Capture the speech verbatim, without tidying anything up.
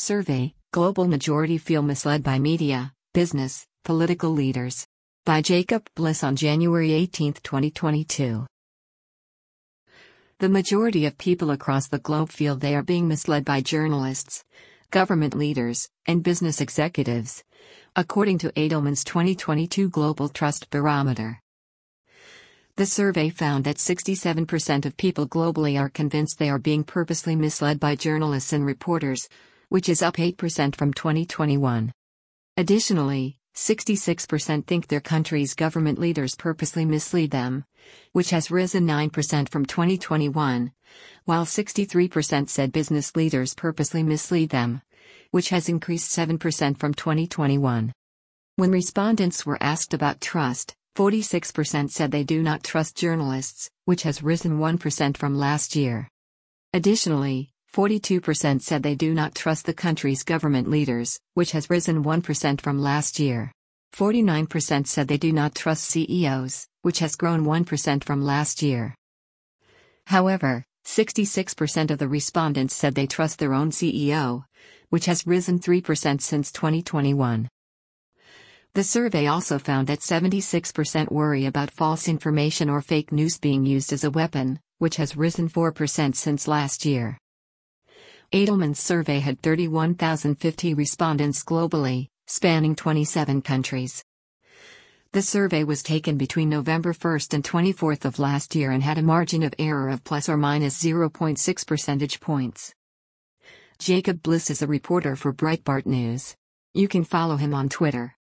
Survey: Global majority feel misled by media, business, political leaders. By Jacob Bliss on January eighteenth, twenty twenty-two. The majority of people across the globe feel they are being misled by journalists, government leaders, and business executives, according to Edelman's twenty twenty-two Global Trust Barometer. The survey found that sixty-seven percent of people globally are convinced they are being purposely misled by journalists and reporters, which is up eight percent from twenty twenty-one. Additionally, sixty-six percent think their country's government leaders purposely mislead them, which has risen nine percent from twenty twenty-one, while sixty-three percent said business leaders purposely mislead them, which has increased seven percent from twenty twenty-one. When respondents were asked about trust, forty-six percent said they do not trust journalists, which has risen one percent from last year. Additionally, forty-two percent said they do not trust the country's government leaders, which has risen one percent from last year. forty-nine percent said they do not trust C E Os, which has grown one percent from last year. However, sixty-six percent of the respondents said they trust their own C E O, which has risen three percent since twenty twenty-one. The survey also found that seventy-six percent worry about false information or fake news being used as a weapon, which has risen four percent since last year. Edelman's survey had thirty-one thousand fifty respondents globally, spanning twenty-seven countries. The survey was taken between November first and twenty-fourth of last year and had a margin of error of plus or minus zero point six percentage points. Jacob Bliss is a reporter for Breitbart News. You can follow him on Twitter.